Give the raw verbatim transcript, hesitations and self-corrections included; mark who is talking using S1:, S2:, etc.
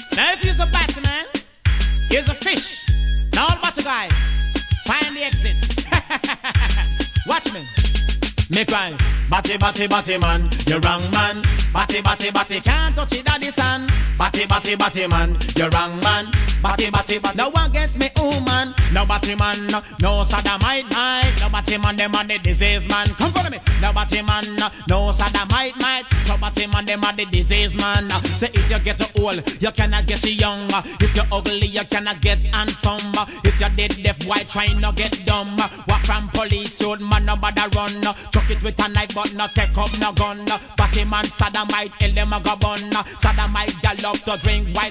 S1: Now if you're a batty man, here's a fish. Now all batty guy, find the exit. Watch me. Me cry, batty, batty, batty man, you wrong man. Batty, batty, batty, can't touch it, daddy son. Batty, batty, batty man, you wrong man. Batty, batty, batty, no one gets me, oh man. No batty man, no, no sodomite, might. No batty man, them are the disease man. Come follow me. No batty man, no, no sodomite, might. No batty man, them are the disease man. Say if you get old, you cannot get young. If you're ugly, you cannot get handsome. If you're dead, deaf, white, trying to get dumb. Walk from police, road man, no bother run. Chuck it with a knife, but no take up no gun. Batty man, sodomite, tell them a go bun. Sodomite, gal love to drink white